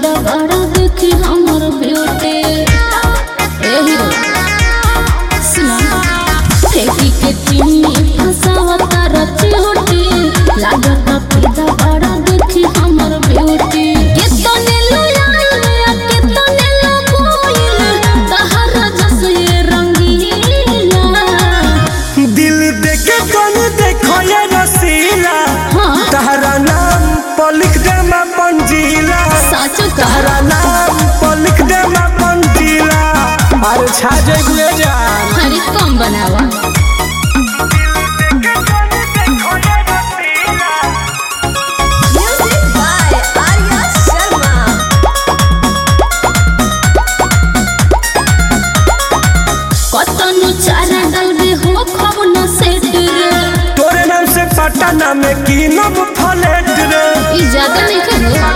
फिदा बड़ा देखी हमर ब्यूटी एही सुना फेंकी के चिन्नी फसावता रचोटी लागत फिदा बड़ा देखी हमर ब्यूटी कितने लोया कितने लोइल तहरा जस ये रंगीला दिल देके कौन देखो ये रसीला तहरा नाम पर लिख दे मैं पंजीला साचो तहरा नाम पर लिख दे मैं पंजीला अरे छा जाए जान हरी कम बनावा कतनु चारा डलबे हो खब न सेट रे तोरे नाम से पटना में कीनब फ्लैट रे ई ज्यादा नहीं कहो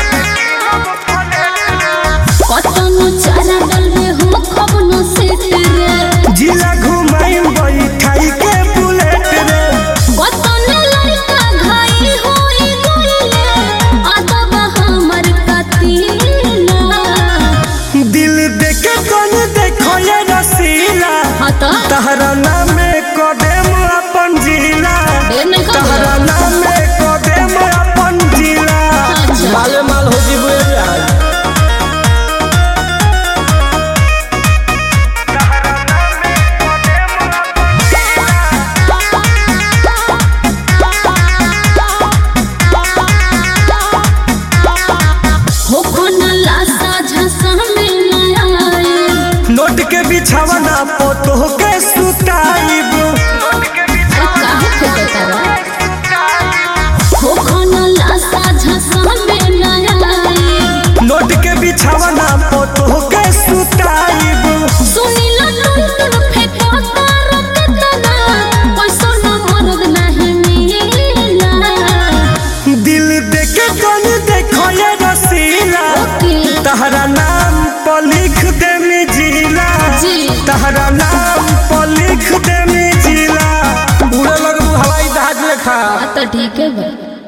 कतनु चारा डलबे हो खब न सेट रे जिला घुमाई बैठाई के बुलेट रे कतनु लड़का घाई होई गइले अदब हमर कतीला दिल देके कौन देखो ये रसीला हता तहरा नाम में कदम अपन जिला देर नहीं कहो तहरा नाम में कदम अपन जिला अच्छा। माले माल हो जी बुए जान हो कोना लासा झसा में न आए नोट के बिछावना पोतो के सुताइब काहे फेंकता रहा हो कोना लासा झसा में न आए नोट के बिछावना पोतो के सुताइब सुनीला टुन फेंकता रतना पैसो न मरद नहीं मिला दिल देके कौन देखो ये रसीला तहरा नाम पर लिख दे मी जिला जी तहरा नाम पर लिख दे मी जिला उड़े लगबू हवाई जहाज लेखा तो ठीक है भाई।